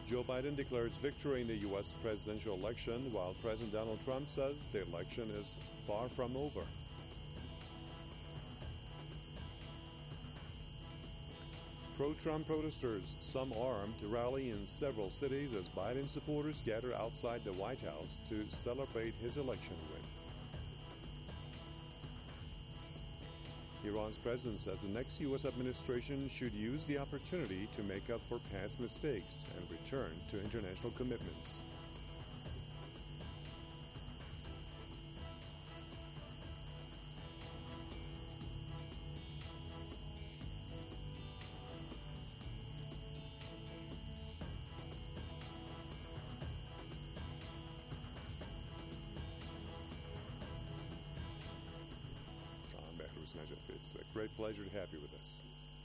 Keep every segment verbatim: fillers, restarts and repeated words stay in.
Joe Biden declares victory in the U S presidential election, while President Donald Trump says the election is far from over. Pro-Trump protesters, some armed, rally in several cities as Biden supporters gather outside the White House to celebrate his election win. Iran's president says the next U S administration should use the opportunity to make up for past mistakes and return to international commitments. It's a great pleasure to have you with us.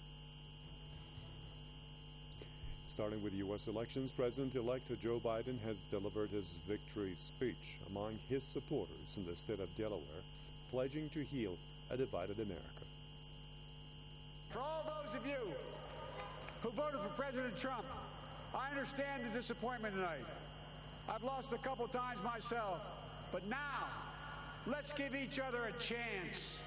Starting with U S elections, President-elect Joe Biden has delivered his victory speech among his supporters in the state of Delaware, pledging to heal a divided America. For all those of you who voted for President Trump, I understand the disappointment tonight. I've lost a couple times myself, but now let's give each other a chance.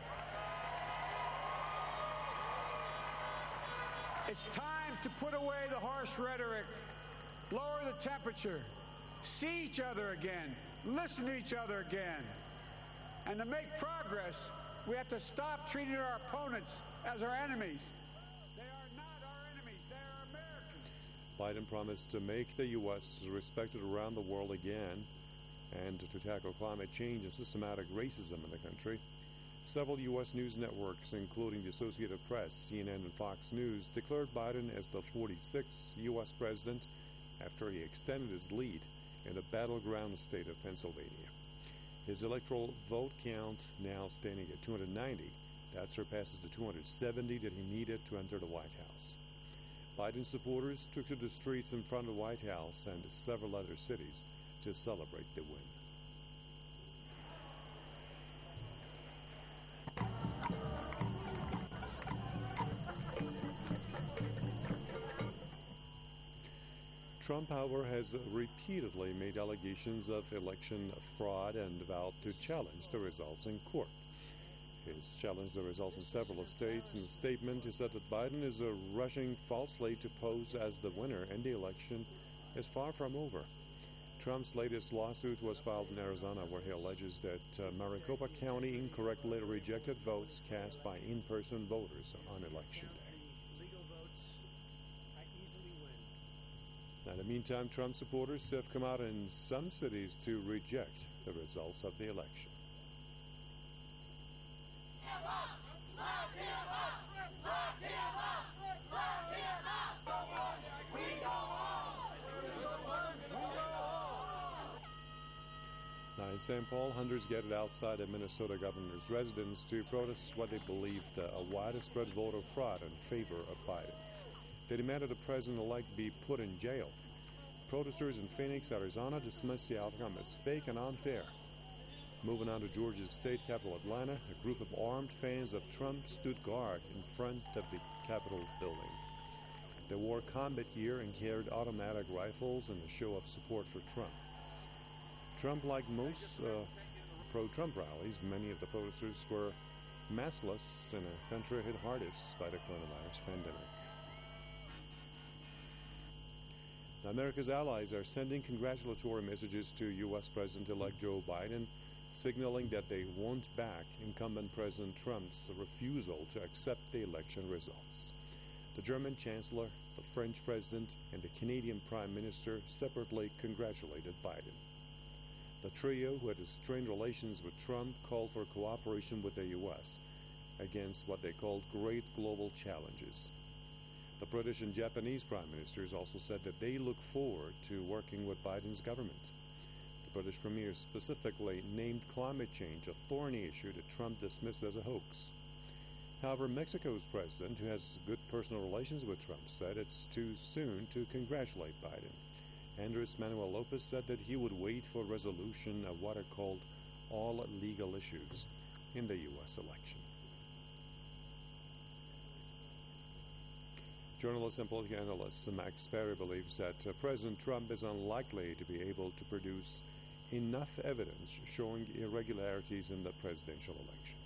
It's time to put away the harsh rhetoric, lower the temperature, see each other again, listen to each other again. And to make progress, we have to stop treating our opponents as our enemies. They are not our enemies, they are Americans. Biden promised to make the U S respected around the world again and to tackle climate change and systematic racism in the country. Several U S news networks, including the Associated Press, C N N, and Fox News, declared Biden as the forty-sixth U S president after he extended his lead in the battleground state of Pennsylvania. His electoral vote count now standing at two hundred ninety. That surpasses the two hundred seventy that he needed to enter the White House. Biden supporters took to the streets in front of the White House and several other cities to celebrate the win. Trump, however, has repeatedly made allegations of election fraud and vowed to challenge the results in court. He has challenged the results in several states. In a statement, he said that Biden is uh, rushing falsely to pose as the winner, and the election is far from over. Trump's latest lawsuit was filed in Arizona, where he alleges that uh, Maricopa County incorrectly rejected votes cast by in-person voters on Election Day. Now, in the meantime, Trump supporters have come out in some cities to reject the results of the election. Lock him up! Lock him up! Lock him up! We go on! We go on! Now, in Saint Paul, hundreds gathered outside the Minnesota governor's residence to protest what they believed a widespread voter fraud in favor of Biden. They demanded the president-elect be put in jail. Protesters in Phoenix, Arizona dismissed the outcome as fake and unfair. Moving on to Georgia's state capital, Atlanta, a group of armed fans of Trump stood guard in front of the Capitol building. They wore combat gear and carried automatic rifles in a show of support for Trump. Trump, like most uh, pro-Trump rallies, many of the protesters were maskless in a country hit hardest by the coronavirus pandemic. Now, America's allies are sending congratulatory messages to U S President-elect Joe Biden, signaling that they won't back incumbent President Trump's refusal to accept the election results. The German Chancellor, the French President, and the Canadian Prime Minister separately congratulated Biden. The trio, who had strained relations with Trump, called for cooperation with the U S against what they called great global challenges. The British and Japanese prime ministers also said that they look forward to working with Biden's government. The British premier specifically named climate change a thorny issue that Trump dismissed as a hoax. However, Mexico's president, who has good personal relations with Trump, said it's too soon to congratulate Biden. Andres Manuel Lopez said that he would wait for resolution of what are called all legal issues in the U S election. Journalist and political analyst Max Perry believes that uh, President Trump is unlikely to be able to produce enough evidence showing irregularities in the presidential election.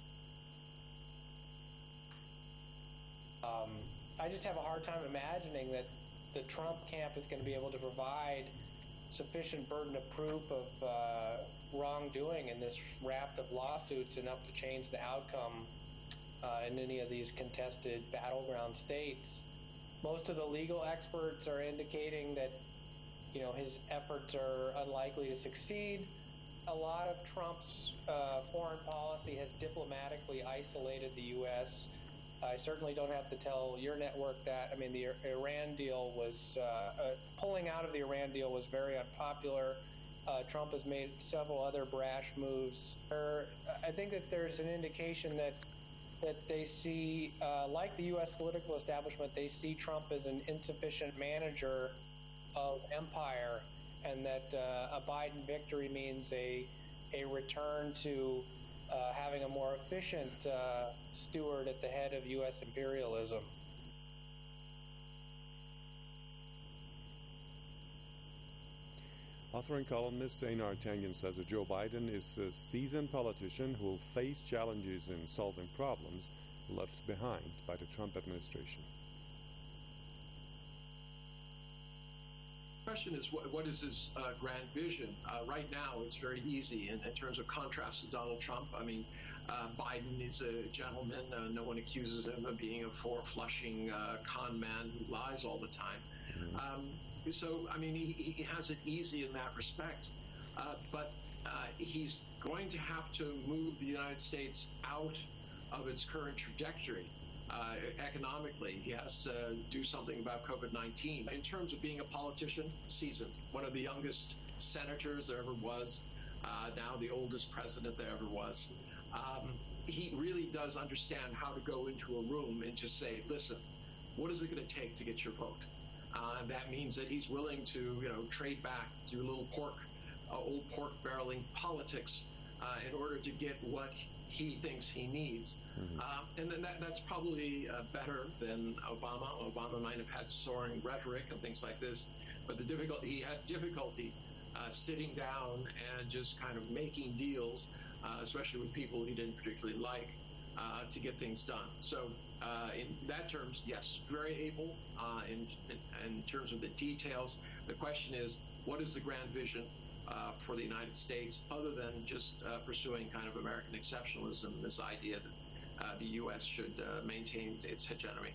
Um, I just have a hard time imagining that the Trump camp is going to be able to provide sufficient burden of proof of uh, wrongdoing in this raft of lawsuits enough to change the outcome uh, in any of these contested battleground states. Most of the legal experts are indicating that, you know, his efforts are unlikely to succeed. A lot of Trump's uh, foreign policy has diplomatically isolated the U S I certainly don't have to tell your network that. I mean, the Iran deal was, uh, uh, pulling out of the Iran deal was very unpopular. Uh, Trump has made several other brash moves. Er, I think that there's an indication that that they see, uh, like the U S political establishment, they see Trump as an insufficient manager of empire, and that uh, a Biden victory means a a return to uh, having a more efficient uh, steward at the head of U S imperialism. Author and columnist Einar Tangen says that Joe Biden is a seasoned politician who will face challenges in solving problems left behind by the Trump administration. The question is, what, what is his uh, grand vision? Uh, right now, it's very easy in, in terms of contrast to Donald Trump. I mean, uh, Biden is a gentleman. Uh, no one accuses him of being a four-flushing uh, con man who lies all the time. Mm-hmm. Um, so, I mean, he, he has it easy in that respect. Uh, but uh, he's going to have to move the United States out of its current trajectory. Uh, economically, he has to do something about COVID nineteen. In terms of being a politician, seasoned, one of the youngest senators there ever was, uh, now the oldest president there ever was. Um, he really does understand how to go into a room and just say, listen, what is it going to take to get your vote? Uh, that means that he's willing to, you know, trade back, do a little pork, uh, old pork barreling politics uh, in order to get what he thinks he needs. Mm-hmm. Uh, and then that, that's probably uh, better than Obama. Obama might have had soaring rhetoric and things like this, but the difficulty, he had difficulty uh, sitting down and just kind of making deals, uh, especially with people he didn't particularly like, uh, to get things done. So uh, in that terms, yes, very able. Uh, in, in, in terms of the details, the question is, what is the grand vision Uh, for the United States, other than just uh, pursuing kind of American exceptionalism, this idea that uh, the U S should uh, maintain its hegemony.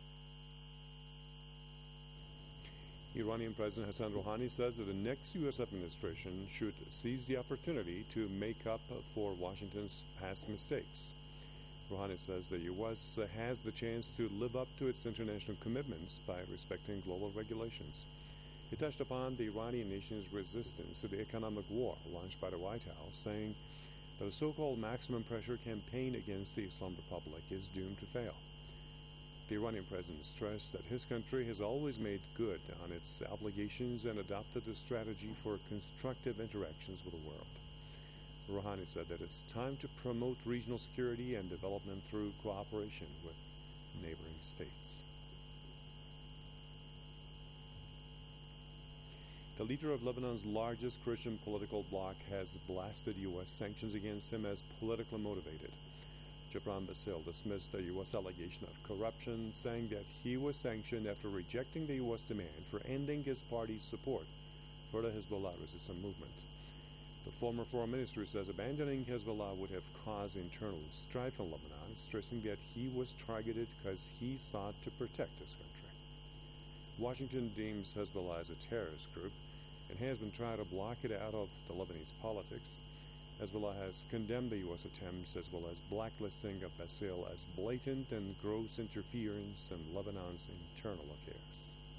Iranian President Hassan Rouhani says that the next U S administration should seize the opportunity to make up for Washington's past mistakes. Rouhani says the U S has the chance to live up to its international commitments by respecting global regulations. He touched upon the Iranian nation's resistance to the economic war launched by the White House, saying that a so-called maximum pressure campaign against the Islam Republic is doomed to fail. The Iranian president stressed that his country has always made good on its obligations and adopted a strategy for constructive interactions with the world. Rouhani said that it's time to promote regional security and development through cooperation with neighboring states. The leader of Lebanon's largest Christian political bloc has blasted U S sanctions against him as politically motivated. Gibran Bassil dismissed a U S allegation of corruption, saying that he was sanctioned after rejecting the U S demand for ending his party's support for the Hezbollah resistance movement. The former foreign minister says abandoning Hezbollah would have caused internal strife in Lebanon, stressing that he was targeted because he sought to protect his country. Washington deems Hezbollah as a terrorist group and has been trying to block it out of the Lebanese politics. Hezbollah has condemned the U S attempts as well as blacklisting of Bassil as blatant and gross interference in Lebanon's internal affairs.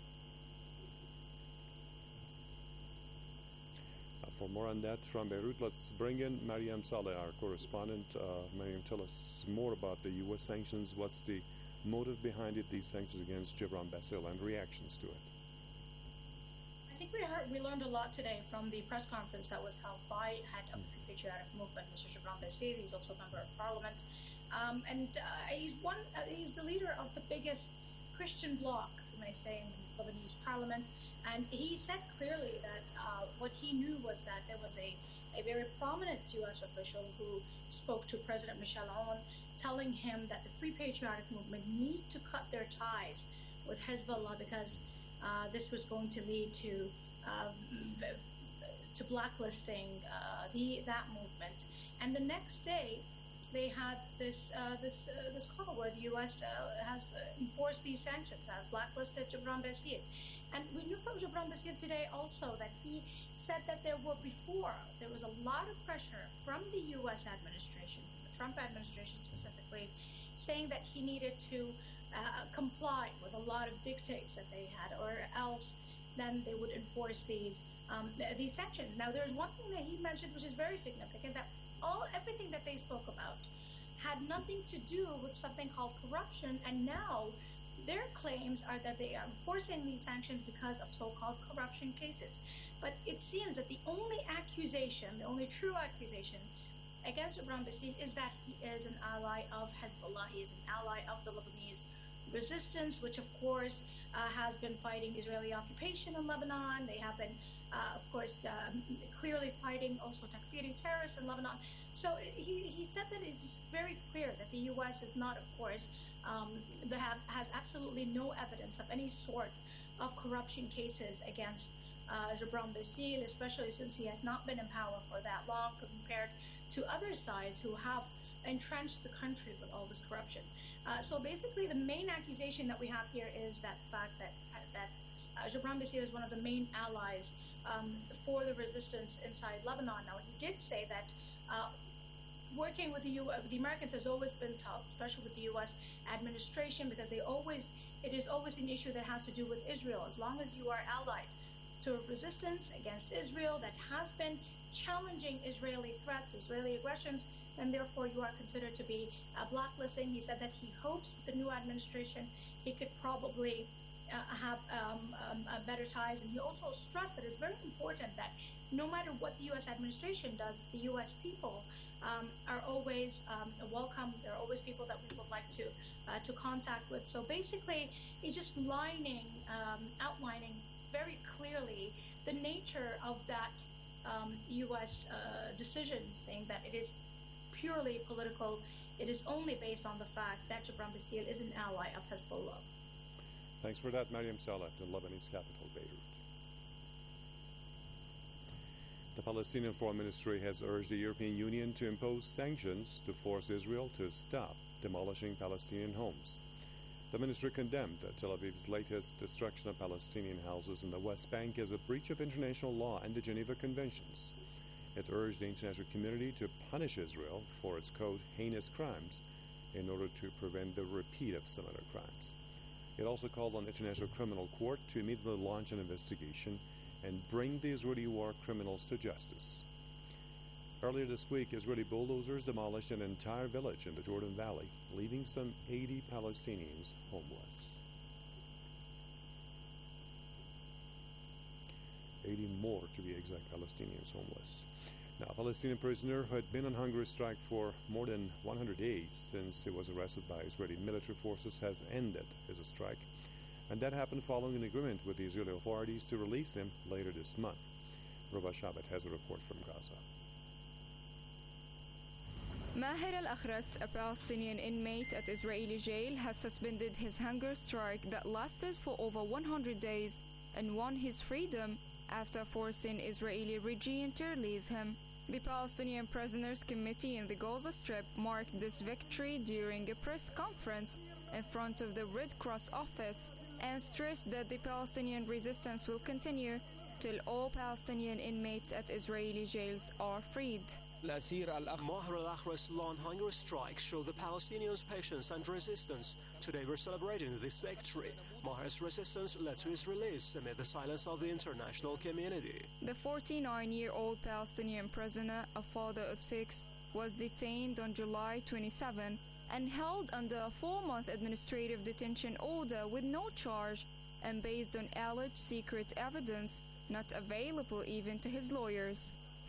Uh, for more on that from Beirut, let's bring in Mariam Saleh, our correspondent. Uh, Mariam, tell us more about the U S sanctions. What's the motive behind it, these sanctions against Gibran Bassil, and reactions to it? I think we heard, we learned a lot today from the press conference that was held by head of the Patriotic Movement, Mister Gibran Bassil. He's also a member of Parliament, um, and uh, he's one. Uh, he's the leader of the biggest Christian bloc I say, in the Lebanese parliament. And he said clearly that uh, what he knew was that there was a, a very prominent U S official who spoke to President Michel Aoun, telling him that the Free Patriotic Movement need to cut their ties with Hezbollah because uh, this was going to lead to um, to blacklisting uh, the that movement. And the next day, they had this uh, this uh, this call where the U S uh, has uh, enforced these sanctions, has blacklisted Gibran Bassil. And we knew from Gibran Bassil today also that he said that there were before, there was a lot of pressure from the U S administration, the Trump administration specifically, saying that he needed to uh, comply with a lot of dictates that they had, or else then they would enforce these um, th- these sanctions. Now, there's one thing that he mentioned which is very significant, that all everything that they spoke about had nothing to do with something called corruption, and now their claims are that they are enforcing these sanctions because of so-called corruption cases. But it seems that the only accusation, the only true accusation against Gibran Bassil is that he is an ally of Hezbollah. He is an ally of the Lebanese resistance, which of course uh, has been fighting Israeli occupation in Lebanon. They have been, uh, of course, um, clearly fighting also Takfiri terrorists in Lebanon. So he, he said that it's very clear that the U S is not, of course, um, they have, has absolutely no evidence of any sort of corruption cases against uh, Gibran Bassil, especially since he has not been in power for that long compared to other sides who have entrenched the country with all this corruption. Uh, so basically, the main accusation that we have here is that fact that that uh, Gibran Bassil is one of the main allies um, for the resistance inside Lebanon. Now, he did say that uh, working with the U- the Americans has always been tough, especially with the U S administration, because they always it is always an issue that has to do with Israel. As long as you are allied to a resistance against Israel that has been challenging Israeli threats, Israeli aggressions, and therefore you are considered to be uh, blacklisting. He said that he hopes with the new administration he could probably uh, have um, um, uh, better ties. And he also stressed that it's very important that no matter what the U S administration does, the U S people um, are always um, welcome. There are always people that we would like to uh, to contact with. So basically, he's just lining, um, outlining very clearly the nature of that um, U S uh, decision, saying that it is purely political. It is only based on the fact that Gibran Bassil is an ally of Hezbollah. Thanks for that, Mariam Saleh, in Lebanese capital, Beirut. The Palestinian Foreign Ministry has urged the European Union to impose sanctions to force Israel to stop demolishing Palestinian homes. The ministry condemned Tel Aviv's latest destruction of Palestinian houses in the West Bank as a breach of international law and the Geneva Conventions. It urged the international community to punish Israel for its, quote, heinous crimes in order to prevent the repeat of similar crimes. It also called on the International Criminal Court to immediately launch an investigation and bring the Israeli war criminals to justice. Earlier this week, Israeli bulldozers demolished an entire village in the Jordan Valley, leaving some eighty Palestinians homeless. eighty more, to be exact, Palestinians homeless. Now, a Palestinian prisoner who had been on hunger strike for more than one hundred days since he was arrested by Israeli military forces has ended his strike. And that happened following an agreement with the Israeli authorities to release him later this month. Ruba Shabat has a report from Gaza. Maher al-Akhras, a Palestinian inmate at Israeli jail, has suspended his hunger strike that lasted for over one hundred days and won his freedom after forcing Israeli regime to release him. The Palestinian Prisoners Committee in the Gaza Strip marked this victory during a press conference in front of the Red Cross office and stressed that the Palestinian resistance will continue till all Palestinian inmates at Israeli jails are freed. Maher al-Akhras' long hunger strike showed the Palestinians' patience and resistance. Today we're celebrating this victory. Maher's resistance led to his release amid the silence of the international community. The forty-nine-year-old Palestinian prisoner, a father of six, was detained on July twenty-seventh and held under a four-month administrative detention order with no charge and based on alleged secret evidence not available even to his lawyers.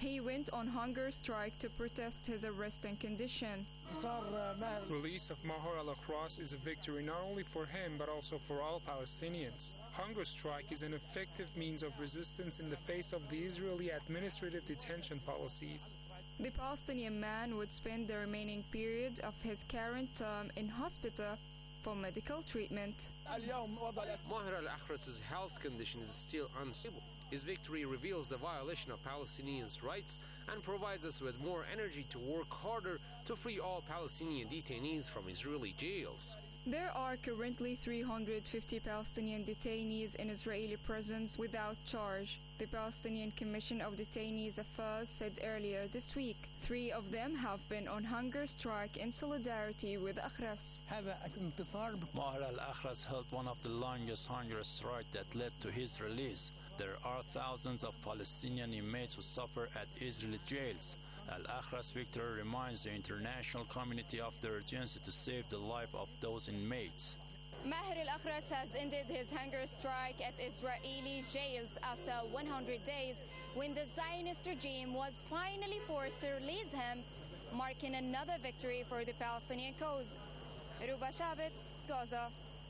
He went on hunger strike to protest his arrest and condition. Release of Maher al-Akhras is a victory not only for him but also for all Palestinians. Hunger strike is an effective means of resistance in the face of the Israeli administrative detention policies. The Palestinian man would spend the remaining period of his current term in hospital for medical treatment. Maher al-Akhras's health condition is still unstable. His victory reveals the violation of Palestinians' rights and provides us with more energy to work harder to free all Palestinian detainees from Israeli jails. There are currently three hundred fifty Palestinian detainees in Israeli prisons without charge. The Palestinian Commission of Detainees Affairs said earlier this week three of them have been on hunger strike in solidarity with Akhras. Maher al-Akhras held one of the longest hunger strikes that led to his release. There are thousands of Palestinian inmates who suffer at Israeli jails. Al-Akhras' victory reminds the international community of the urgency to save the life of those inmates. Maher al-Akhras has ended his hunger strike at Israeli jails after one hundred days when the Zionist regime was finally forced to release him, marking another victory for the Palestinian cause. Ruba Shabit, Gaza.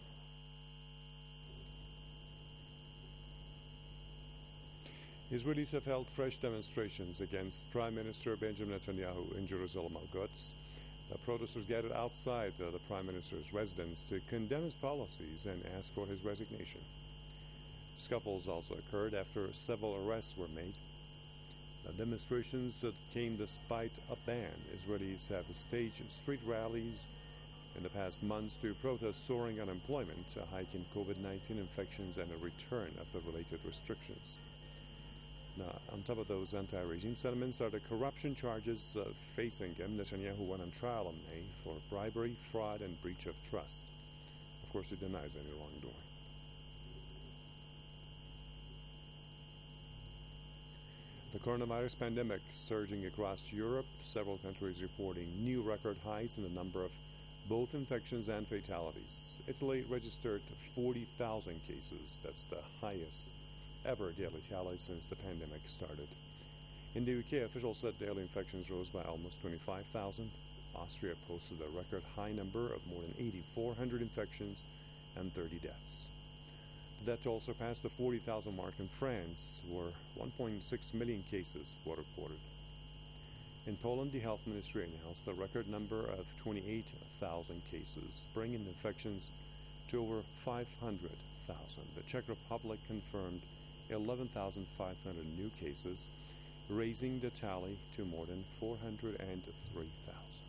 Israelis have held fresh demonstrations against Prime Minister Benjamin Netanyahu in Jerusalem al-Quds. The protesters gathered outside the, the Prime Minister's residence to condemn his policies and ask for his resignation. Scuffles also occurred after several arrests were made. The demonstrations came despite a ban. Israelis have staged street rallies in the past months to protest soaring unemployment, a hike in COVID nineteen infections, and a return of the related restrictions. Now, on top of those anti-regime sentiments are the corruption charges uh, facing him. Netanyahu went on trial in May for bribery, fraud, and breach of trust. Of course, he denies any wrongdoing. The coronavirus pandemic surging across Europe, several countries reporting new record highs in the number of both infections and fatalities. Italy registered forty thousand cases. That's the highest ever daily tally since the pandemic started. In the U K, officials said daily infections rose by almost twenty-five thousand. Austria posted a record high number of more than eight thousand four hundred infections and thirty deaths. The death toll surpassed the forty thousand mark in France, where one point six million cases were reported. In Poland, the health ministry announced a record number of twenty-eight thousand cases, bringing infections to over five hundred thousand. The Czech Republic confirmed eleven thousand five hundred new cases, raising the tally to more than four hundred three thousand.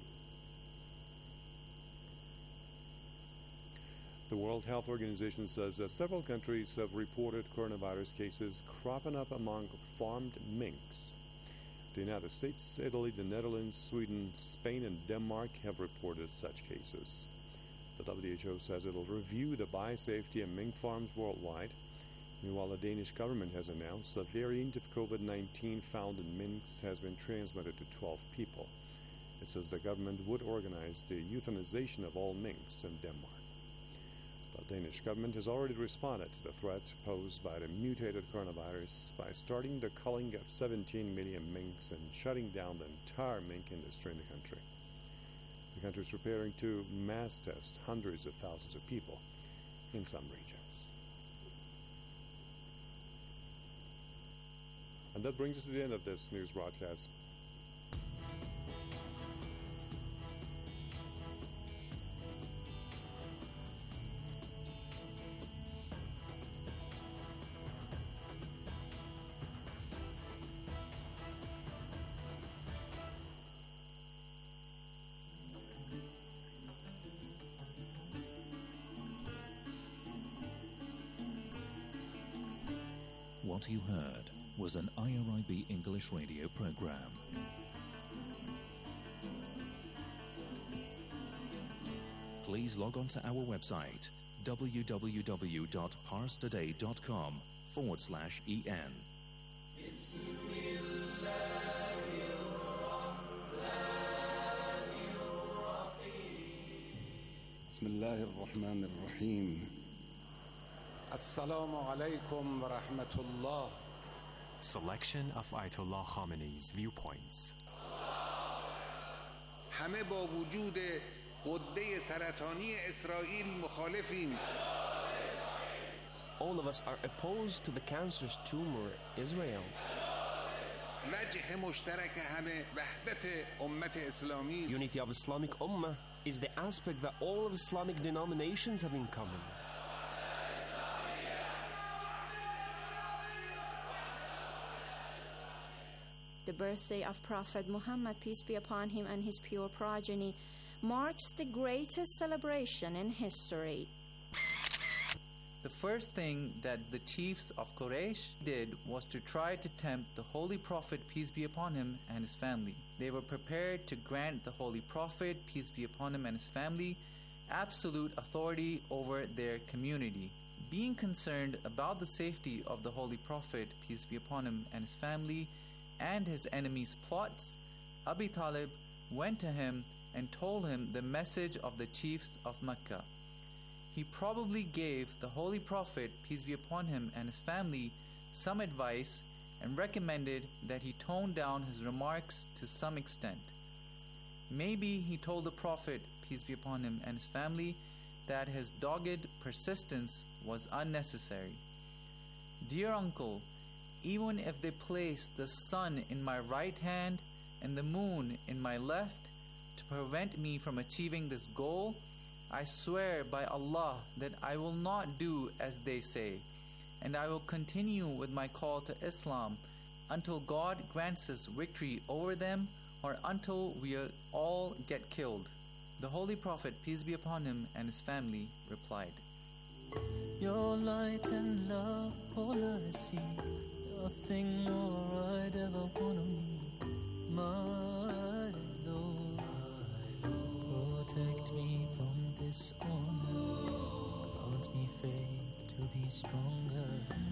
The World Health Organization says that several countries have reported coronavirus cases cropping up among farmed minks. The United States, Italy, the Netherlands, Sweden, Spain, and Denmark have reported such cases. The W H O says it will review the biosafety of mink farms worldwide. Meanwhile, the Danish government has announced a variant of COVID nineteen found in minks has been transmitted to twelve people. It says the government would organize the euthanization of all minks in Denmark. The Danish government has already responded to the threat posed by the mutated coronavirus by starting the culling of seventeen million minks and shutting down the entire mink industry in the country. The country is preparing to mass test hundreds of thousands of people in some regions. And that brings us to the end of this news broadcast. What you heard was an I R I B English radio program. Please log on to our website www.parstoday.com forward slash en. بسم الله الرحمن الرحيم السلام عليكم ورحمة الله Selection of Ayatollah Khamenei's viewpoints. همه با وجود غده سرطانی اسرائیل مخالفیم. All of us are opposed to the cancerous tumor, Israel. وجه مشترک همه وحدت امت اسلامی. Unity of Islamic Ummah is the aspect that all of Islamic denominations have in common. The birthday of Prophet Muhammad, peace be upon him, and his pure progeny marks the greatest celebration in history. The first thing that the chiefs of Quraysh did was to try to tempt the Holy Prophet, peace be upon him, and his family. They were prepared to grant the Holy Prophet, peace be upon him, and his family absolute authority over their community. Being concerned about the safety of the Holy Prophet, peace be upon him, and his family, and his enemies' plots, Abi Talib went to him and told him the message of the chiefs of Mecca. He probably gave the Holy Prophet, peace be upon him, and his family some advice and recommended that he tone down his remarks to some extent. Maybe he told the Prophet, peace be upon him, and his family that his dogged persistence was unnecessary. Dear uncle, even if they place the sun in my right hand and the moon in my left to prevent me from achieving this goal, I swear by Allah that I will not do as they say, and I will continue with my call to Islam until God grants us victory over them or until we all get killed. The Holy Prophet, peace be upon him, and his family replied, Your light and love, all I see, nothing more I'd ever want to need. My Lord, protect me from dishonor, grant me faith to be stronger.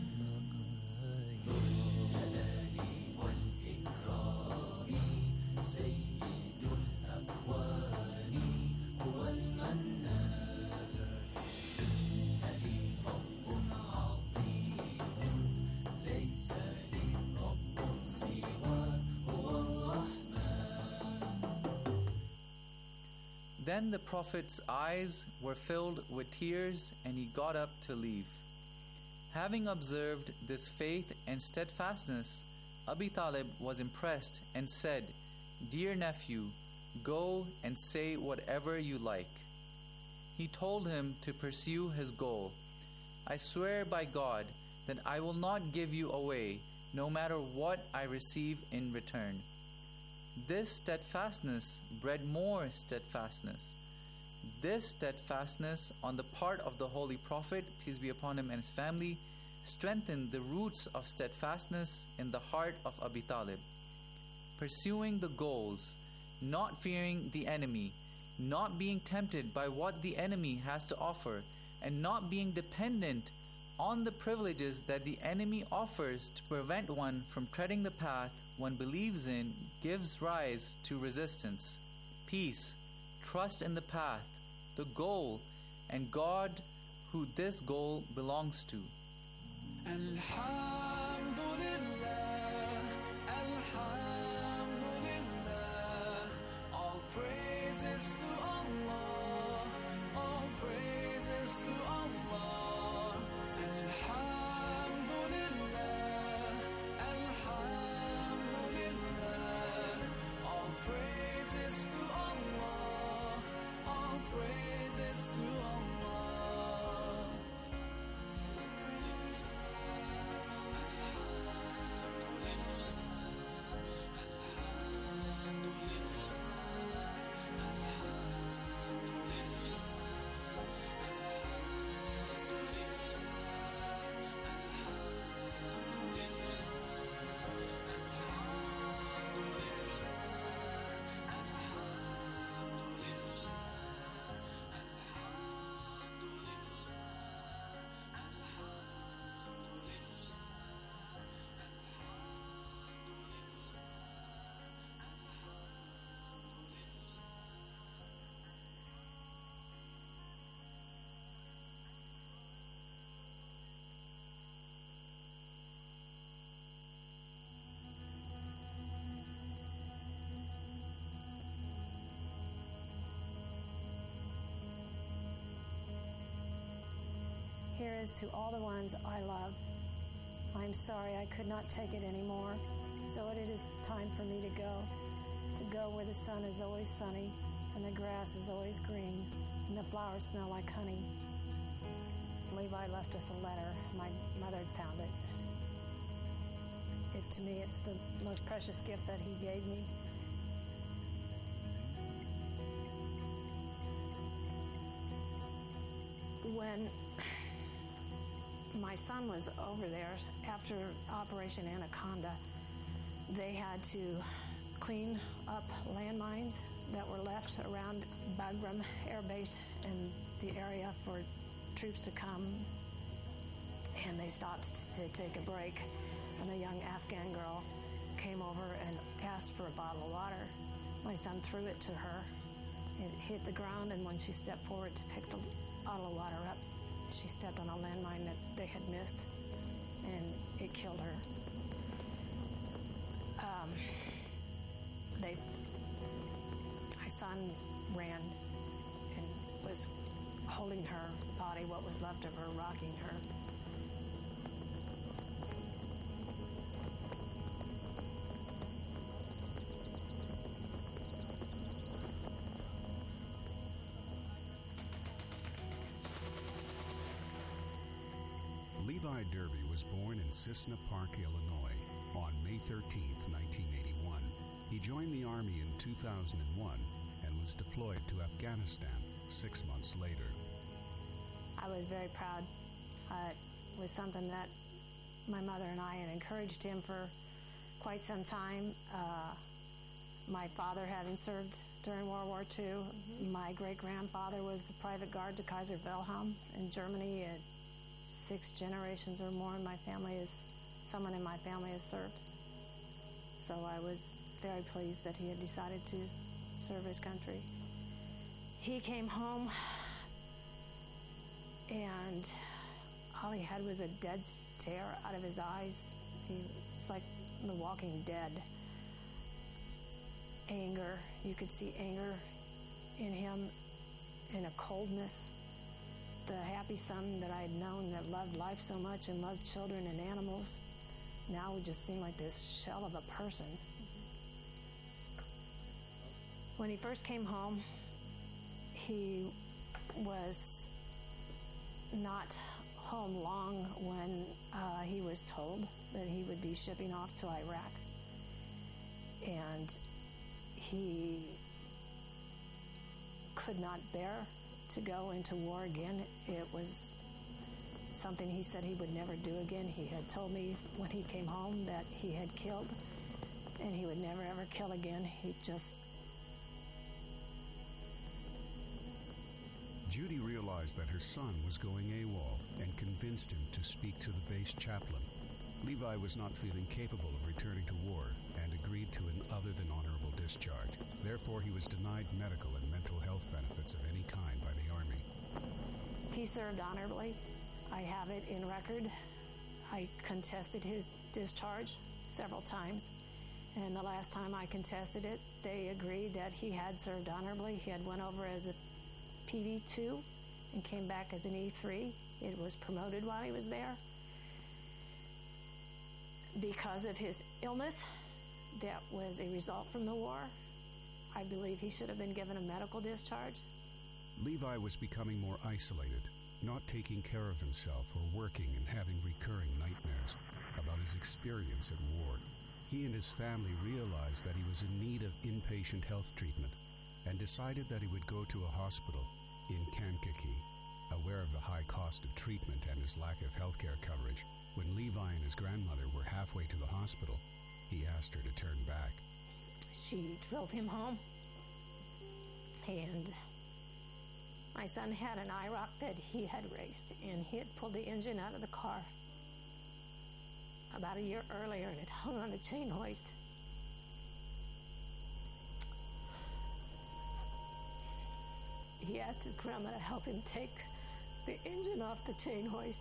Then the Prophet's eyes were filled with tears and he got up to leave. Having observed this faith and steadfastness, Abi Talib was impressed and said, Dear nephew, go and say whatever you like. He told him to pursue his goal. I swear by God that I will not give you away, no matter what I receive in return. This steadfastness bred more steadfastness. This steadfastness on the part of the Holy Prophet, peace be upon him, and his family, strengthened the roots of steadfastness in the heart of Abi Talib. Pursuing the goals, not fearing the enemy, not being tempted by what the enemy has to offer, and not being dependent on the privileges that the enemy offers to prevent one from treading the path one believes in, gives rise to resistance. Peace, trust in the path, the goal, and God who this goal belongs to. Alhamdulillah, Alhamdulillah, all praises to Allah, all praises to Allah. Alhamdulillah, Alhamdulillah, all praises to Allah, all praises to Allah. here is to all the ones I love. I'm sorry I could not take it anymore, so it is time for me to go, to go where the sun is always sunny, and the grass is always green, and the flowers smell like honey. Levi left us a letter. My mother had found it. It, to me, it's the most precious gift that he gave me. When my son was over there after Operation Anaconda, they had to clean up landmines that were left around Bagram Air Base and the area for troops to come, and they stopped to take a break, and a young Afghan girl came over and asked for a bottle of water. My son threw it to her. It hit the ground, and when she stepped forward to pick the bottle of water up, she stepped on a landmine that they had missed, and it killed her. Um, they, my son ran and was holding her body, what was left of her, rocking her. Levi Derby was born in Cissna Park, Illinois, on May thirteenth, nineteen eighty-one. He joined the Army in two thousand one and was deployed to Afghanistan six months later. I was very proud. Uh, it was something that my mother and I had encouraged him for quite some time. Uh, my father having served during World War Two. Mm-hmm. My great-grandfather was the private guard to Kaiser Wilhelm in Germany. It, six generations or more in my family is, someone in my family has served. So I was very pleased that he had decided to serve his country. He came home and all he had was a dead stare out of his eyes. He was like the Walking Dead. Anger, you could see anger in him, and a coldness. The happy son that I had known that loved life so much and loved children and animals now would just seem like this shell of a person. When he first came home, he was not home long when uh, he was told that he would be shipping off to Iraq. And he could not bear to go into war again. It was something he said he would never do again. He had told me when he came home that he had killed and he would never ever kill again. He just... Judy realized that her son was going AWOL and convinced him to speak to the base chaplain. Levi was not feeling capable of returning to war and agreed to an other than honorable discharge. Therefore, he was denied medical and mental health benefits of any kind by the Army. He served honorably. I have it in record. I contested his discharge several times, and the last time I contested it, they agreed that he had served honorably. He had went over as a P V two and came back as an E three. It was promoted while he was there. Because of his illness that was a result from the war, I believe he should have been given a medical discharge. Levi was becoming more isolated, not taking care of himself or working and having recurring nightmares about his experience at war. He and his family realized that he was in need of inpatient health treatment and decided that he would go to a hospital in Kankakee. Aware of the high cost of treatment and his lack of health care coverage, when Levi and his grandmother were halfway to the hospital, he asked her to turn back. She drove him home, and my son had an IROC that he had raced, and he had pulled the engine out of the car about a year earlier, and it hung on a chain hoist. He asked his grandma to help him take the engine off the chain hoist,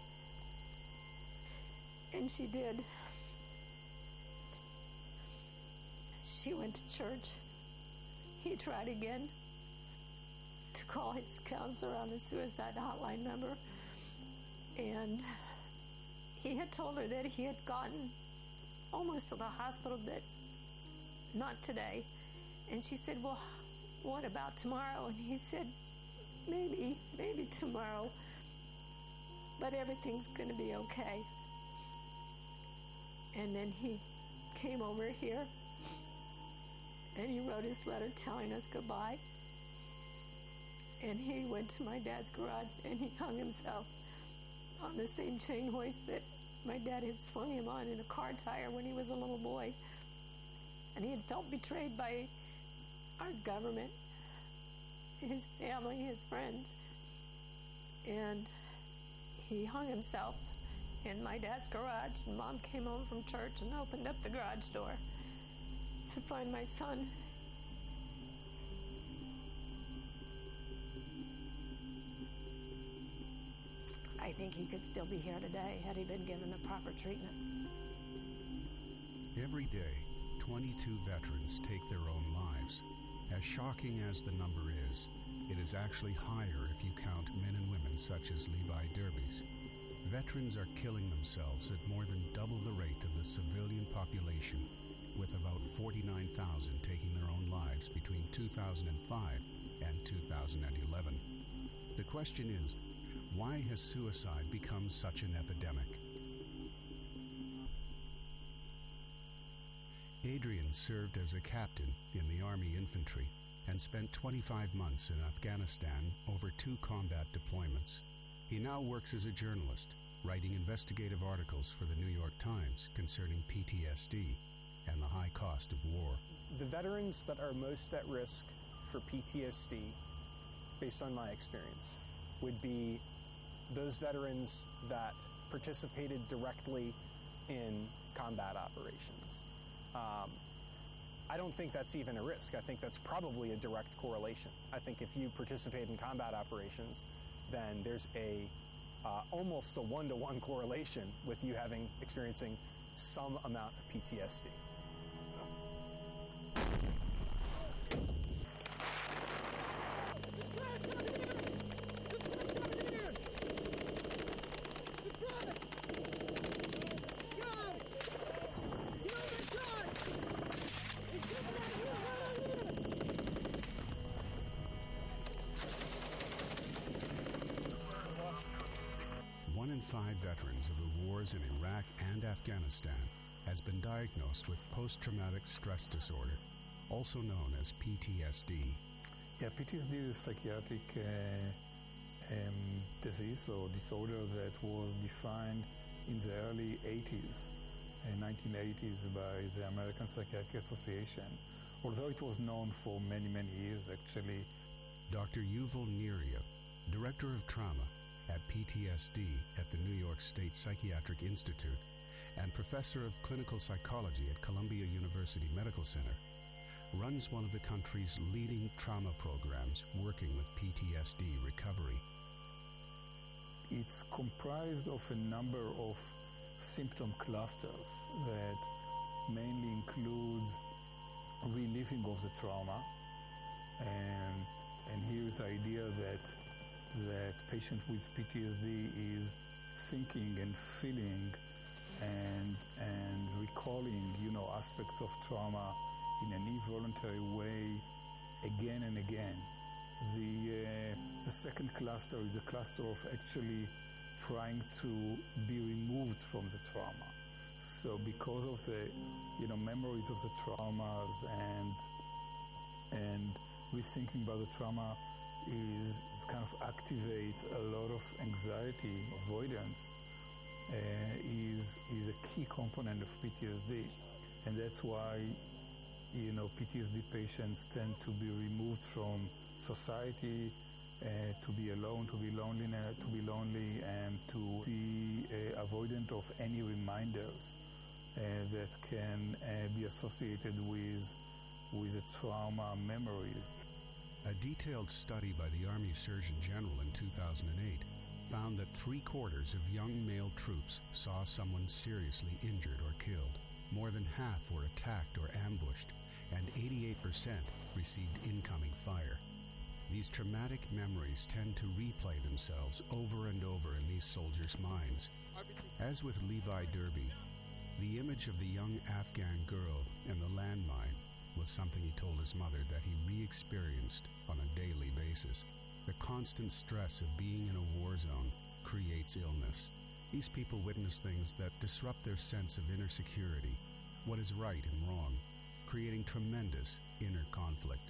and she did. She went to church. He tried again to call his counselor on the suicide hotline number, And he had told her that he had gotten almost to the hospital, that not today. And she said, well, what about tomorrow? And he said, maybe, maybe tomorrow, but everything's going to be okay. And then he came over here and he wrote his letter telling us goodbye. And he went to my dad's garage and he hung himself on the same chain hoist that my dad had swung him on in a car tire when he was a little boy. And he had felt betrayed by our government, his family, his friends. And he hung himself in my dad's garage, and Mom came home from church and opened up the garage door to find my son. I think he could still be here today had he been given the proper treatment. Every day, twenty-two veterans take their own lives. As shocking as the number is, it is actually higher if you count men and women such as Levi Derby's. Veterans are killing themselves at more than double the rate of the civilian population, with about forty-nine thousand taking their own lives between two thousand five and two thousand eleven. The question is, why has suicide become such an epidemic? Adrian served as a captain in the Army Infantry and spent twenty-five months in Afghanistan over two combat deployments. He now works as a journalist, writing investigative articles for the New York Times concerning P T S D and the high cost of war. The veterans that are most at risk for P T S D, based on my experience, would be those veterans that participated directly in combat operations. Um, I don't think that's even a risk. I think that's probably a direct correlation. I think if you participate in combat operations, then there's a uh, almost a one-to-one correlation with you having experiencing some amount of P T S D. One in five veterans of the wars in Iraq and Afghanistan has been diagnosed with post-traumatic stress disorder, also known as P T S D. Yeah, P T S D is a psychiatric uh, um, disease or disorder that was defined in the early eighties, uh, nineteen eighties, by the American Psychiatric Association, although it was known for many, many years, actually. Doctor Yuval Neria, Director of Trauma at P T S D at the New York State Psychiatric Institute and Professor of Clinical Psychology at Columbia University Medical Center, runs one of the country's leading trauma programs working with P T S D recovery. It's comprised of a number of symptom clusters that mainly includes reliving of the trauma, and and here's the idea that that patient with P T S D is thinking and feeling and and recalling, you know, aspects of trauma in an involuntary way again and again. The uh, the second cluster is a cluster of actually trying to be removed from the trauma. So because of the, you know, memories of the traumas and and rethinking about the trauma is, is kind of activates a lot of anxiety, avoidance, uh, is is a key component of P T S D, and that's why, you know, P T S D patients tend to be removed from society, uh, to be alone, to be lonely, to be lonely, and to be uh, avoidant of any reminders uh, that can uh, be associated with with a trauma memories. A detailed study by the Army Surgeon General in two thousand eight found that three-quarters of young male troops saw someone seriously injured or killed. More than half were attacked or ambushed, and eighty-eight percent received incoming fire. These traumatic memories tend to replay themselves over and over in these soldiers' minds. As with Levi Derby, the image of the young Afghan girl and the landmine was something he told his mother that he re-experienced on a daily basis. The constant stress of being in a war zone creates illness. These people witness things that disrupt their sense of inner security, what is right and wrong, creating tremendous inner conflict.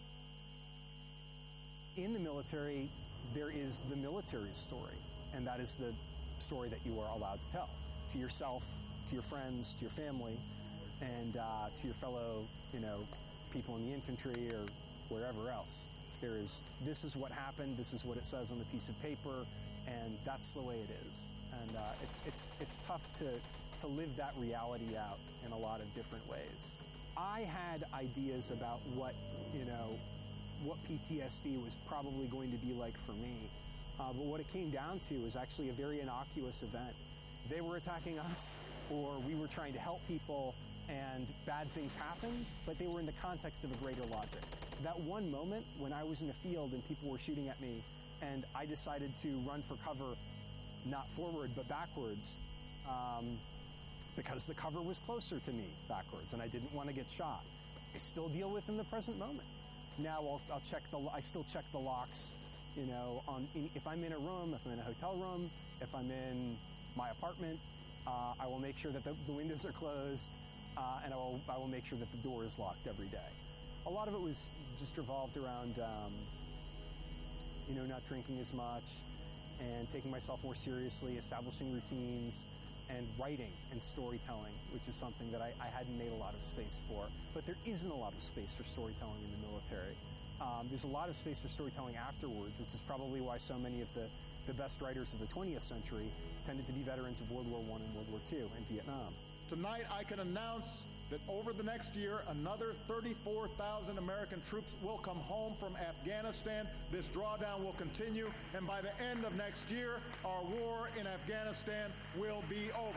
In the military, there is the military story, and that is the story that you are allowed to tell to yourself, to your friends, to your family, and uh, to your fellow, you know, people in the infantry or wherever else. There is, this is what happened, this is what it says on the piece of paper, and that's the way it is. And uh, it's it's it's tough to to live that reality out in a lot of different ways. I had ideas about what, you know, what P T S D was probably going to be like for me, uh, but what it came down to was actually a very innocuous event. They were attacking us, or we were trying to help people, and bad things happened, but they were in the context of a greater logic. That one moment when I was in a field and people were shooting at me, and I decided to run for cover, not forward, but backwards, um, because the cover was closer to me backwards, and I didn't want to get shot. I still deal with in the present moment. Now I'll, I'll check the, I still check the locks, you know, on in, if I'm in a room, if I'm in a hotel room, if I'm in my apartment, uh, I will make sure that the, the windows are closed, uh, and I will, I will make sure that the door is locked every day. A lot of it was just revolved around, um, you know, not drinking as much and taking myself more seriously, establishing routines, and writing and storytelling, which is something that I, I hadn't made a lot of space for. But there isn't a lot of space for storytelling in the military. Um, there's a lot of space for storytelling afterwards, which is probably why so many of the, the best writers of the twentieth century tended to be veterans of World War One and World War Two and Vietnam. Tonight, I can announce that over the next year, another thirty-four thousand American troops will come home from Afghanistan. This drawdown will continue, and by the end of next year, our war in Afghanistan will be over.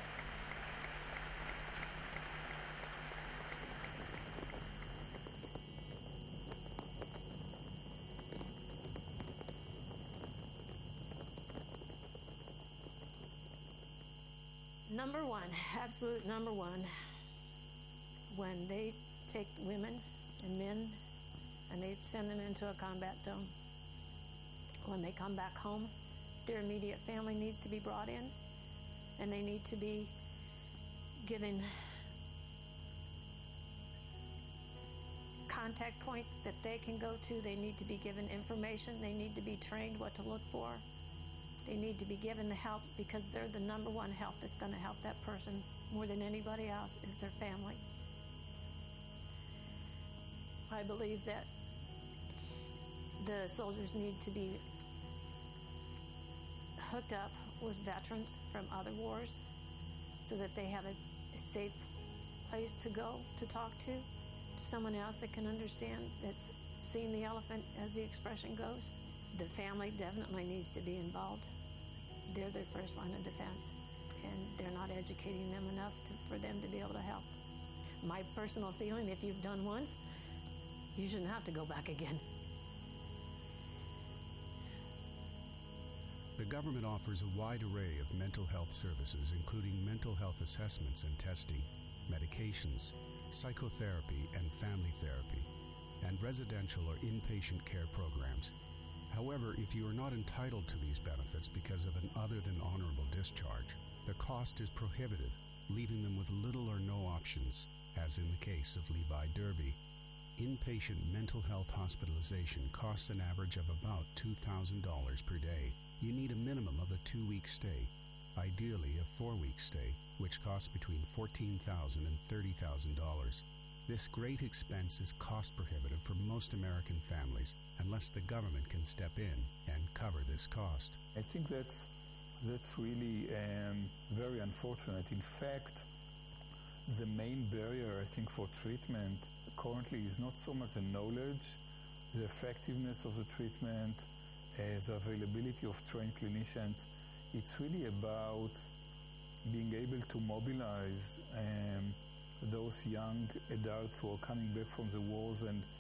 Number one, absolute number one, when they take women and men and they send them into a combat zone, when they come back home, their immediate family needs to be brought in, and they need to be given contact points that they can go to. They need to be given information. They need to be trained what to look for. They need to be given the help, because they're the number one help that's going to help that person more than anybody else is their family. I believe that the soldiers need to be hooked up with veterans from other wars so that they have a, a safe place to go to talk to, someone else that can understand, that's seen the elephant, as the expression goes. The family definitely needs to be involved. They're their first line of defense, and they're not educating them enough to, for them to be able to help. My personal feeling, if you've done once, you shouldn't have to go back again. The government offers a wide array of mental health services, including mental health assessments and testing, medications, psychotherapy and family therapy, and residential or inpatient care programs. However, if you are not entitled to these benefits because of an other than honorable discharge, the cost is prohibitive, leaving them with little or no options, as in the case of Levi Derby. Inpatient mental health hospitalization costs an average of about two thousand dollars per day. You need a minimum of a two-week stay, ideally a four-week stay, which costs between fourteen thousand dollars and thirty thousand dollars. This great expense is cost prohibitive for most American families unless the government can step in and cover this cost. I think that's that's really um, very unfortunate. In fact, the main barrier, I think, for treatment currently is not so much the knowledge, the effectiveness of the treatment, uh, the availability of trained clinicians. It's really about being able to mobilize um, those young adults who are coming back from the wars and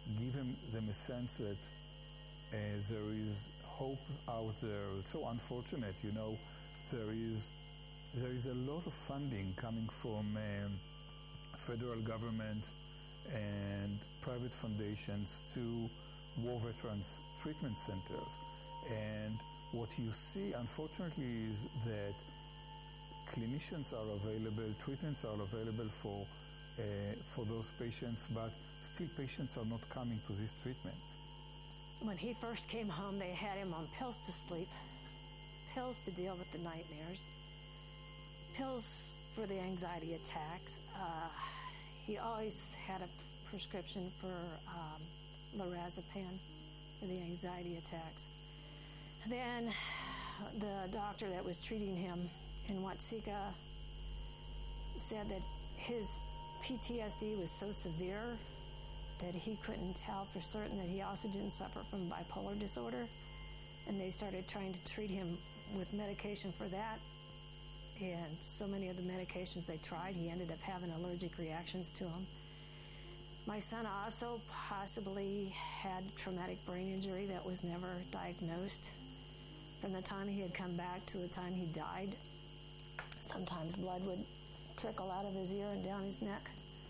give them, them a sense that uh, there is hope out there. It's so unfortunate, you know, there is there is a lot of funding coming from um, federal government and private foundations to war veterans treatment centers. And what you see, unfortunately, is that clinicians are available, treatments are available for uh, for those patients, but still patients are not coming to this treatment. When he first came home, they had him on pills to sleep, pills to deal with the nightmares, pills for the anxiety attacks. Uh, he always had a prescription for um, lorazepam for the anxiety attacks. Then the doctor that was treating him in Watsika said that his P T S D was so severe that he couldn't tell for certain that he also didn't suffer from bipolar disorder. And they started trying to treat him with medication for that. And so many of the medications they tried, he ended up having allergic reactions to them. My son also possibly had traumatic brain injury that was never diagnosed. From the time he had come back to the time he died, sometimes blood would trickle out of his ear and down his neck.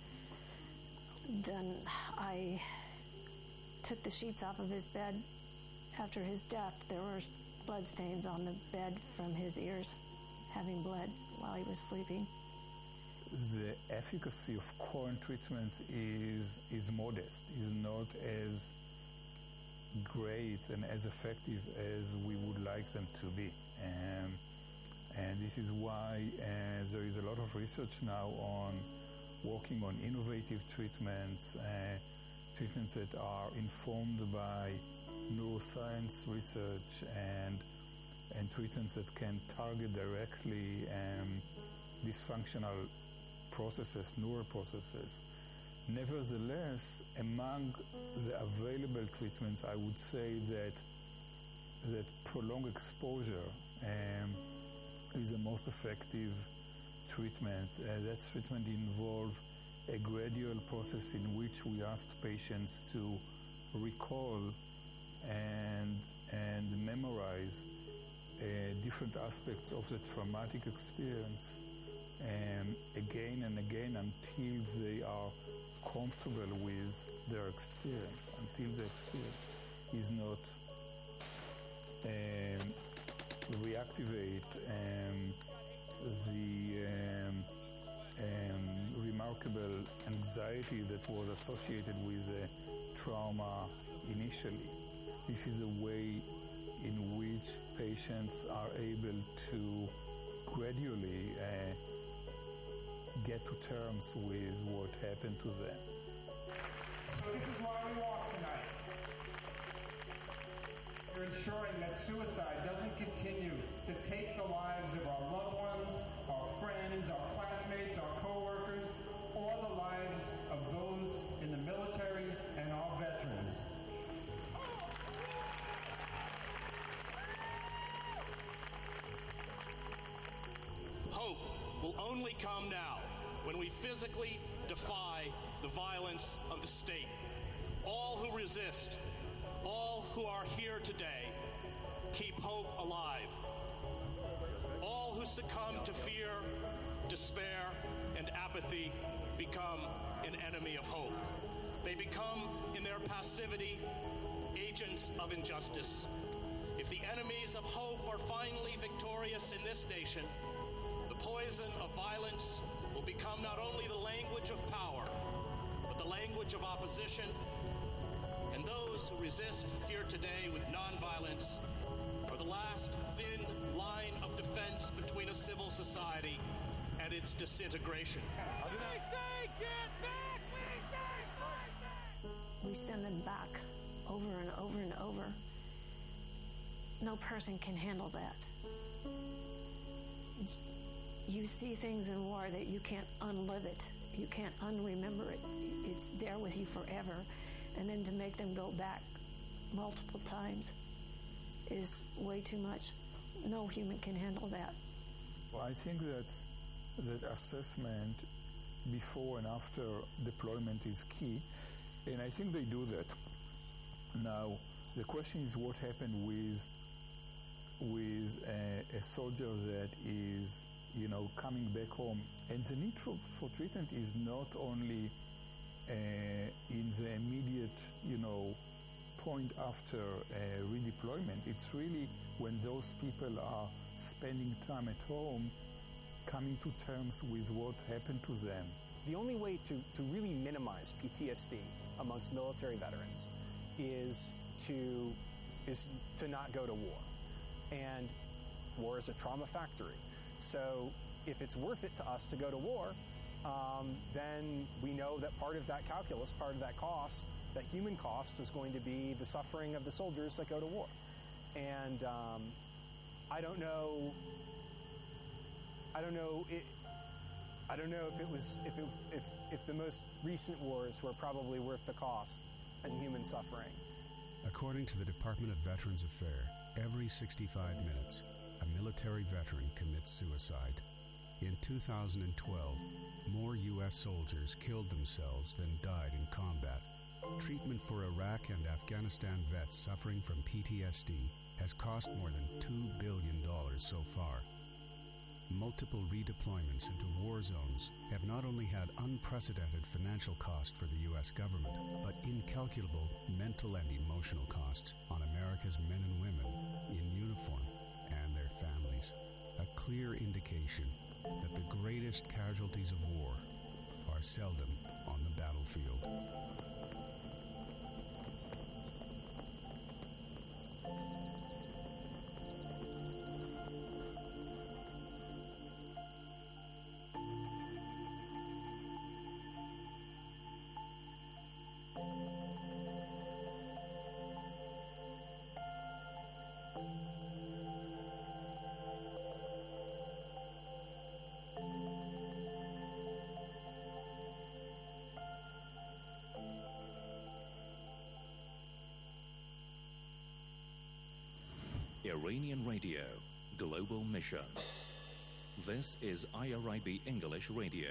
Then I took the sheets off of his bed. After his death, there were blood stains on the bed from his ears, having bled while he was sleeping. The efficacy of current treatment is is modest, is not as great and as effective as we would like them to be. Um, and this is why uh, there is a lot of research now on working on innovative treatments, uh, treatments that are informed by neuroscience research and and treatments that can target directly um, dysfunctional processes, neural processes. Nevertheless, among the available treatments, I would say that that prolonged exposure um, is the most effective treatment. Uh, that treatment involves a gradual process in which we ask patients to recall and and memorize uh, different aspects of the traumatic experience um, again and again until they are comfortable with their experience, until the experience is not um, reactivate um, the um, um, remarkable anxiety that was associated with the trauma initially. This is a way in which patients are able to gradually uh, get to terms with what happened to them. So this is why we walk tonight. We're ensuring that suicide doesn't continue to take the lives of our loved ones, our friends, our classmates, our co-workers, or the lives of those in the military and our veterans. Hope will only come now when we physically defy the violence of the state. All who resist, all who are here today, keep hope alive. All who succumb to fear, despair, and apathy become an enemy of hope. They become, in their passivity, agents of injustice. If the enemies of hope are finally victorious in this nation, the poison of violence will become not only the language of power, but the language of opposition. And those who resist here today with nonviolence are the last thin line of defense between a civil society and its disintegration. We say get back! We say fight back! We send them back over and over and over. No person can handle that. You see things in war that you can't unlive it. You can't unremember it. It's there with you forever. And then to make them go back multiple times is way too much. No human can handle that. Well, I think that that assessment before and after deployment is key. And I think they do that. Now, the question is what happened with with a, a soldier that is, you know, coming back home. And the need for, for treatment is not only uh, in the immediate, you know, point after uh, redeployment. It's really when those people are spending time at home, coming to terms with what happened to them. The only way to, to really minimize P T S D amongst military veterans is to is to not go to war. And war is a trauma factory. So if it's worth it to us to go to war, um, then we know that part of that calculus, part of that cost, that human cost, is going to be the suffering of the soldiers that go to war. And um, I don't know. I don't know. It, I don't know if it was if it, if if the most recent wars were probably worth the cost and human suffering. According to the Department of Veterans Affairs, every sixty-five minutes, a military veteran commits suicide. In two thousand twelve, more U S soldiers killed themselves than died in combat. Treatment for Iraq and Afghanistan vets suffering from P T S D has cost more than two billion dollars so far. Multiple redeployments into war zones have not only had unprecedented financial cost for the U S government, but incalculable mental and emotional costs on America's men and women in uniform and their families. A clear indication that the greatest casualties of war are seldom on the battlefield. Iranian Radio, Global Mission. This is I R I B English Radio.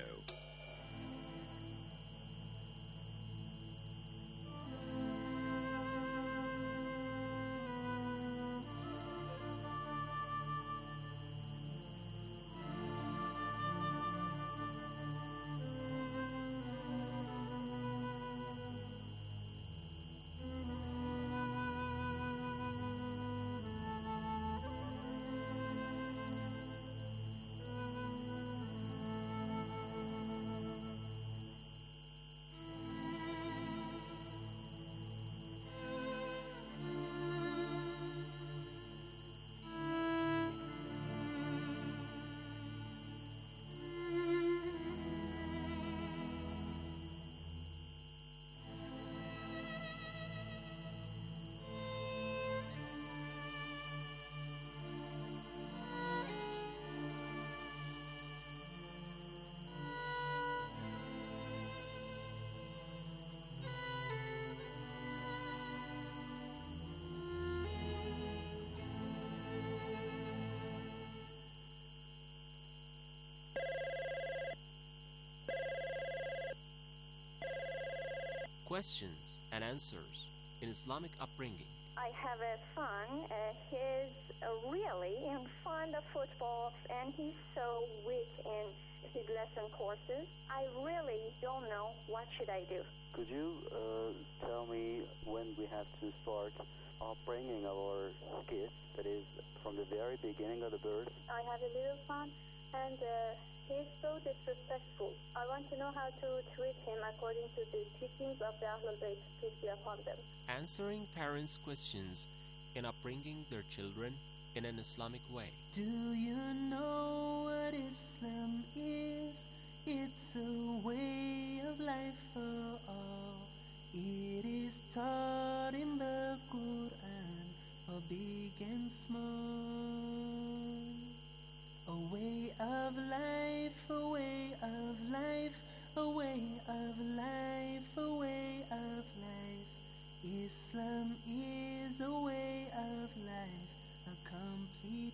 Questions and answers in Islamic upbringing. I have a son. Uh, he's uh, really fond of football, and he's so weak in his lesson courses. I really don't know what should I do. Could you uh, tell me when we have to start upbringing our kids, that is, from the very beginning of the birth? I have a little son, and uh, he's so disrespectful. I want to know how to treat him according to the teachings of the Ahlul Bayt, peace be upon them. Answering parents' questions in upbringing their children in an Islamic way. Do you know what Islam is? It's a way of life for all. It is taught in the Quran for big and small. A way of life, a way of life, a way of life, a way of life. Islam is a way of life, a complete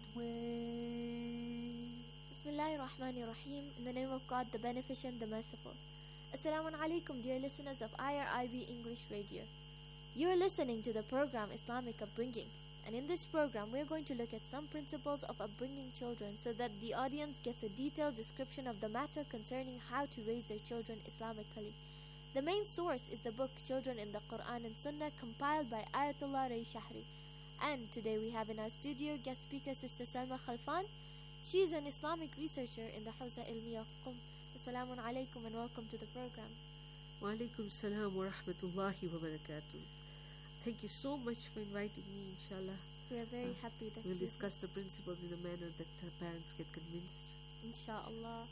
way. Bismillahir Rahmanir Rahim. In the name of God, the Beneficent, the Merciful. Assalamu alaikum, dear listeners of I R I B English Radio. You're listening to the program Islamic Upbringing, and in this program we're going to look at some principles of upbringing children so that the audience gets a detailed description of the matter concerning how to raise their children Islamically. The main source is the book Children in the Quran and Sunnah, compiled by Ayatollah Ray Shahri. And today we have in our studio guest speaker Sister Salma Khalfan. She is an Islamic researcher in the Hawza Ilmiya of Qum. Assalamu alaikum and welcome to the program. Wa alaikum salam wa rahmatullahi wa barakatuh. Thank you so much for inviting me, inshallah. We are very uh, happy that we'll you discuss the principles in a manner that uh, parents get convinced. Inshallah.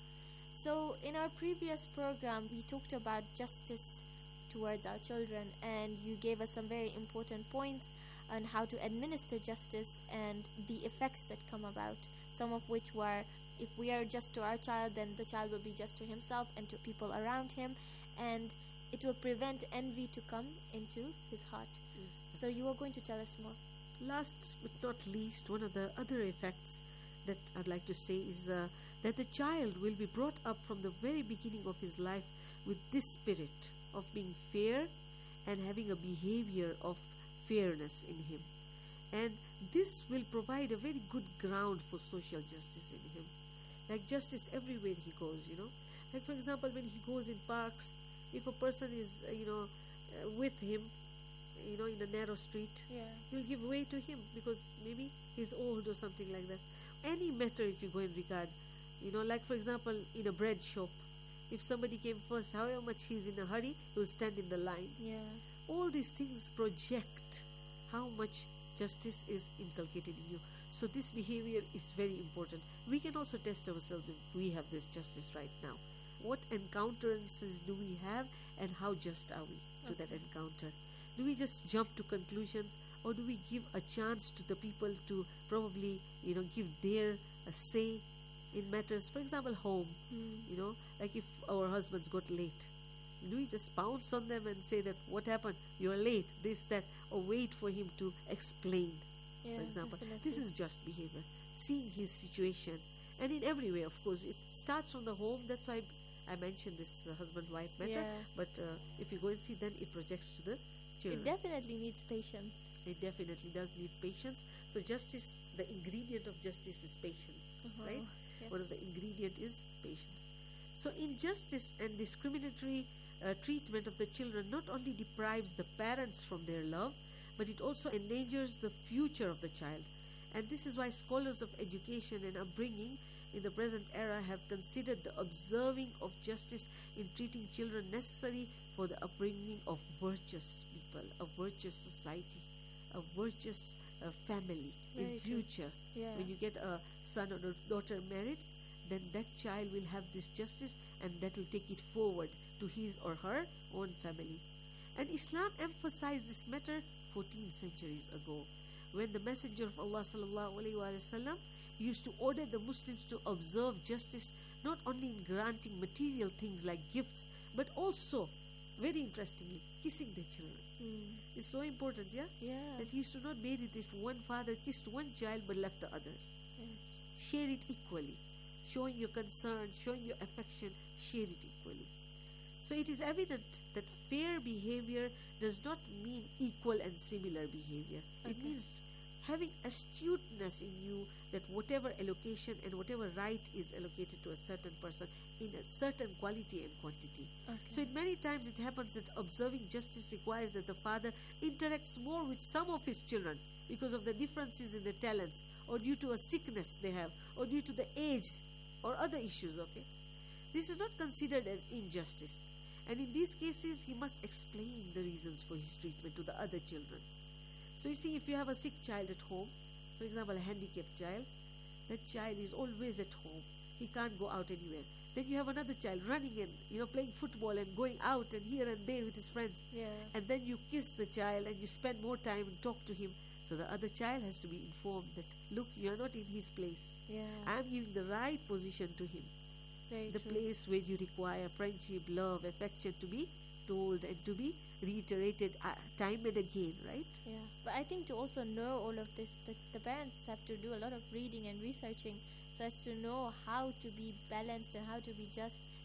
So in our previous program we talked about justice towards our children, and you gave us some very important points on how to administer justice and the effects that come about, some of which were, if we are just to our child, then the child will be just to himself and to people around him, and it will prevent envy to come into his heart. Yes. So you are going to tell us more. Last but not least, one of the other effects that I'd like to say is uh, that the child will be brought up from the very beginning of his life with this spirit of being fair and having a behavior of fairness in him. And this will provide a very good ground for social justice in him. Like justice everywhere he goes, you know. Like for example, when he goes in parks, if a person is, uh, you know, uh, with him, you know, in a narrow street, yeah. he'll give way to him because maybe he's old or something like that. Any matter if you go in regard, you know, like for example, in a bread shop, if somebody came first, however much he's in a hurry, he will stand in the line. Yeah. All these things project how much justice is inculcated in you. So this behavior is very important. We can also test ourselves if we have this justice right now. What encounters do we have and how just are we to Okay. that encounter? Do we just jump to conclusions, or do we give a chance to the people to probably, you know, give their a say in matters? For example, home, Mm. you know, like if our husbands got late, do we just pounce on them and say that what happened, you're late, this, that, or wait for him to explain? Yeah, For example, definitely. this is just behavior, seeing his situation, and in every way, of course, it starts from the home. That's why I mentioned this uh, husband-wife matter. Yeah. But uh, if you go and see, then it projects to the children. It definitely needs patience. It definitely does need patience. So justice, the ingredient of justice is patience, Uh-huh. right? Yes. One of the ingredient is patience. So injustice and discriminatory uh, treatment of the children not only deprives the parents from their love, but it also endangers the future of the child. And this is why scholars of education and upbringing in the present era have considered the observing of justice in treating children necessary for the upbringing of virtuous people, a virtuous society, a virtuous uh, family Very in true. future. Yeah. When you get a son or a daughter married, then that child will have this justice, and that will take it forward to his or her own family. And Islam emphasized this matter fourteen centuries ago, when the Messenger of Allah sallallahu alaihi wasallam used to order the Muslims to observe justice not only in granting material things like gifts, but also, very interestingly, kissing their children. Mm. It's so important, yeah? Yeah. That he used to not made it if one father kissed one child but left the others. Yes. Share it equally. Showing your concern, showing your affection, share it equally. So it is evident that fair behavior does not mean equal and similar behavior. It Okay. means having astuteness in you that whatever allocation and whatever right is allocated to a certain person in a certain quality and quantity. Okay. So in many times it happens that observing justice requires that the father interacts more with some of his children because of the differences in the talents, or due to a sickness they have, or due to the age or other issues, okay? This is not considered as injustice. And in these cases, he must explain the reasons for his treatment to the other children. So you see, if you have a sick child at home, for example, a handicapped child, that child is always at home. He can't go out anywhere. Then you have another child running and, you know, playing football and going out and here and there with his friends. Yeah. And then you kiss the child and you spend more time and talk to him. So the other child has to be informed that, look, you are not in his place. Yeah. I am giving the right position to him. Very the true. place where you require friendship, love, affection to be told and to be reiterated uh, time and again, right? Yeah, but I think to also know all of this, that the parents have to do a lot of reading and researching so as to know how to be balanced and how to be just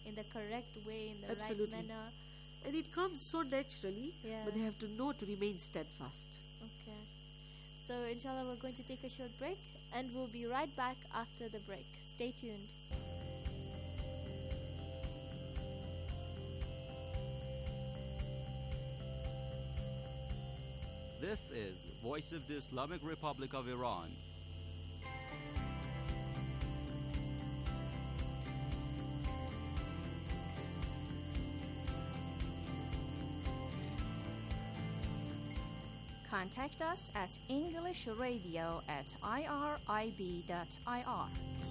in the correct way, in the Absolutely. right manner. And it comes so naturally, Yeah. but they have to know to remain steadfast. Okay. So inshallah we're going to take a short break and we'll be right back after the break. Stay tuned. This is Voice of the Islamic Republic of Iran. Contact us at englishradio at irib dot I R.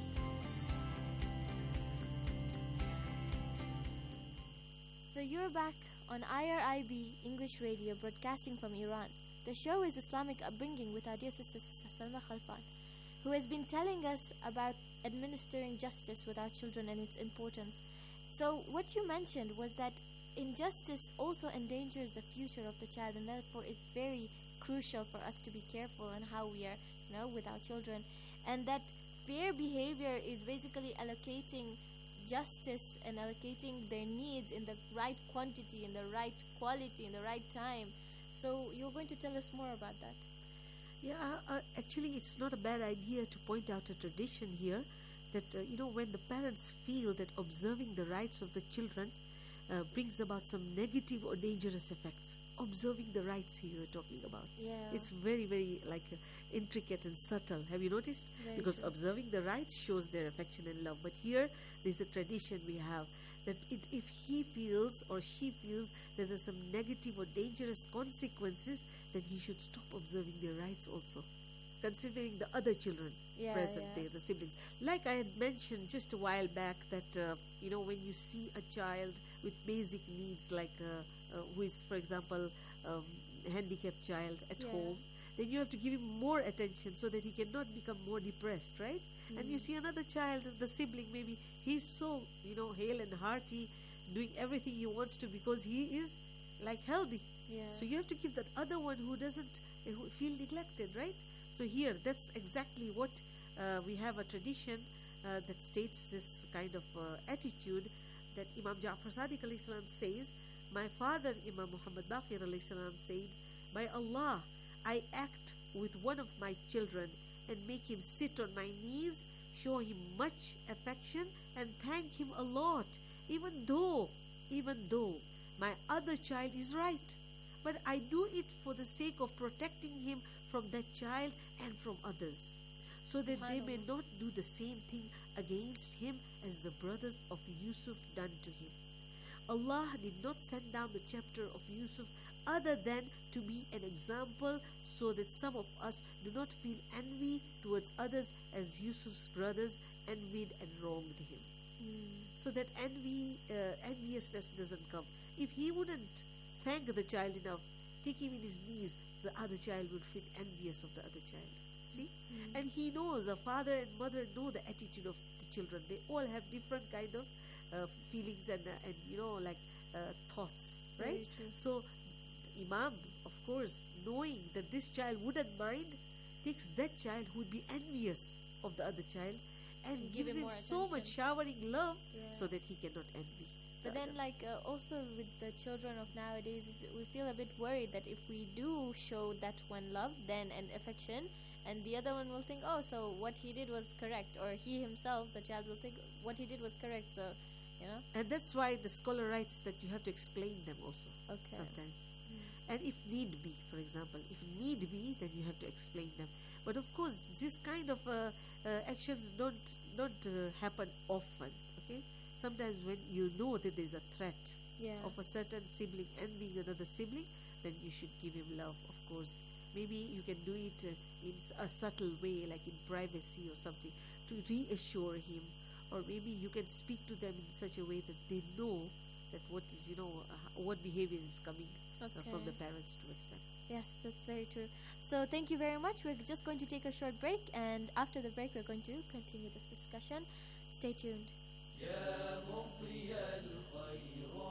So you're back on I R I B English Radio, broadcasting from Iran. The show is Islamic Upbringing with our dear sister Salma Khalfan, who has been telling us about administering justice with our children and its importance. So what you mentioned was that injustice also endangers the future of the child, and therefore it's very crucial for us to be careful in how we are, you know, with our children, and that fair behavior is basically allocating justice and allocating their needs in the right quantity, in the right quality, in the right time. So you're going to tell us more about that. Yeah, uh, actually, it's not a bad idea to point out a tradition here that, uh, you know, when the parents feel that observing the rights of the children uh, brings about some negative or dangerous effects. Observing the rights here you're talking about. Yeah. It's very, very like uh, intricate and subtle. Have you noticed? Very Because true. observing the rights shows their affection and love. But here, there's a tradition we have that it, if he feels or she feels that there's some negative or dangerous consequences, then he should stop observing their rights also, considering the other children Yeah, present yeah. there, the siblings. Like I had mentioned just a while back that, uh, you know, when you see a child with basic needs, like uh, uh, who is, for example, um, handicapped child at Yeah. home, then you have to give him more attention so that he cannot become more depressed, right? And you Mm. see another child, the sibling, maybe he's so, you know, hale and hearty, doing everything he wants to because he is like healthy. Yeah. So you have to give that other one who doesn't uh, who feel neglected, right? So here, that's exactly what uh, we have a tradition uh, that states this kind of uh, attitude that Imam Ja'far Sadiq alayhi salam says. My father, Imam Muhammad Baqir alayhi salam, said, by Allah, I act with one of my children and make him sit on my knees, show him much affection and thank him a lot, even though, even though my other child is right. But I do it for the sake of protecting him from that child and from others, so that they may Subhanallah. not do the same thing against him as the brothers of Yusuf done to him. Allah did not send down the chapter of Yusuf other than to be an example, so that some of us do not feel envy towards others as Yusuf's brothers envied and wronged him. Mm. So that envy, uh, enviousness doesn't come. If he wouldn't thank the child enough, take him in his knees, the other child would feel envious of the other child. See? Mm. And he knows, a father and mother know the attitude of the children. They all have different kind of uh, feelings and, uh, and you know, like uh, thoughts, right? Very true. So the Imam, of course, knowing that this child wouldn't mind, takes that child who would be envious of the other child and, And give gives him him more so much attention. showering love Yeah. so that he cannot envy. But the then, other. like, uh, also with the children of nowadays, is we feel a bit worried that if we do show that one love, then and affection, and the other one will think, oh, so what he did was correct, or he himself, the child, will think what he did was correct. So, you know. And that's why the scholar writes that you have to explain them also Okay. sometimes. And if need be, for example, if need be, then you have to explain them. But of course, this kind of uh, uh, actions don't don't uh, happen often. Okay, sometimes when you know that there is a threat Yeah. of a certain sibling envying another sibling, then you should give him love. Of course, maybe you can do it uh, in s- a subtle way, like in privacy or something, to reassure him, or maybe you can speak to them in such a way that they know that what is, you know, uh, what behavior is coming uh, from Okay. the parents towards them. Yes, that's very true. So thank you very much. We're just going to take a short break, and after the break, we're going to continue this discussion. Stay tuned. يا مضي الخير